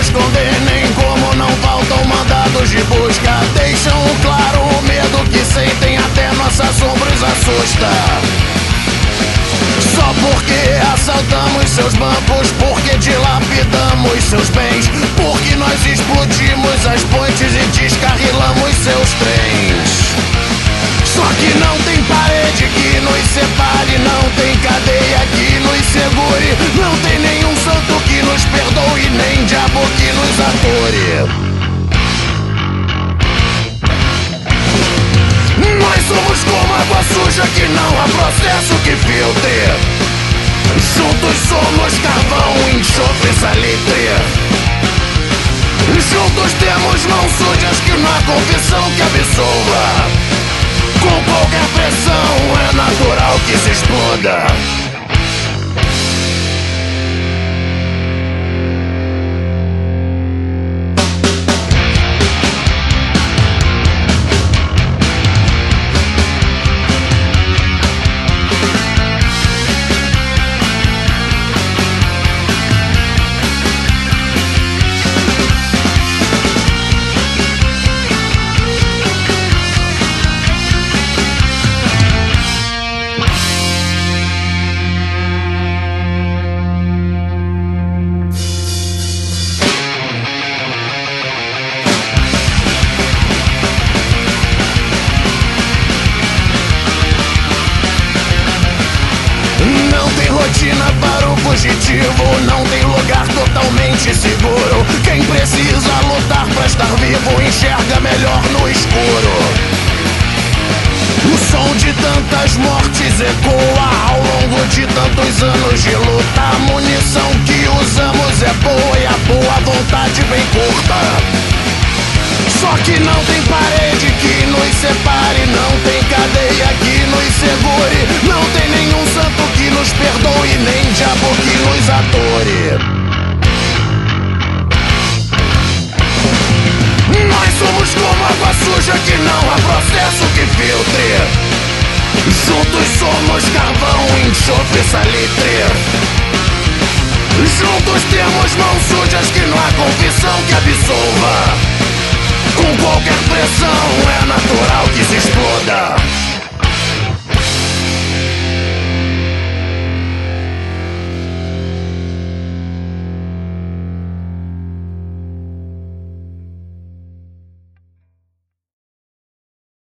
condenem, como não faltam mandados de busca. Deixam claro o medo que sentem, até nossa sombra os assusta. Só porque assaltamos seus bancos, porque dilapidamos seus bens, porque nós explodimos as pontes e descarrilamos seus trens. Só que não tem parede que nos separe, não tem cadeia que nos segure, não tem nenhum santo que nos perdoe, nem diabo que nos atore. Nós somos como água suja que não há processo que filtre. Juntos somos carvão, enxofre e salitre. Juntos temos mãos sujas que não há confissão que absolva. Com qualquer pressão é natural que se exploda. Rotina para o fugitivo, não tem lugar totalmente seguro. Quem precisa lutar pra estar vivo enxerga melhor no escuro. O som de tantas mortes ecoa ao longo de tantos anos de luta. A munição que usamos é boa e a boa vontade bem curta. Só que não tem parede que nos separe, não tem cadeia que nos segure, não tem nenhum santo que nos perdoe, nem diabo que nos atore. Nós somos como água suja que não há processo que filtre. Juntos somos carvão, enxofre e salitre. Juntos temos mãos sujas que não há confissão que absolva. Com qualquer pressão é natural que se exploda.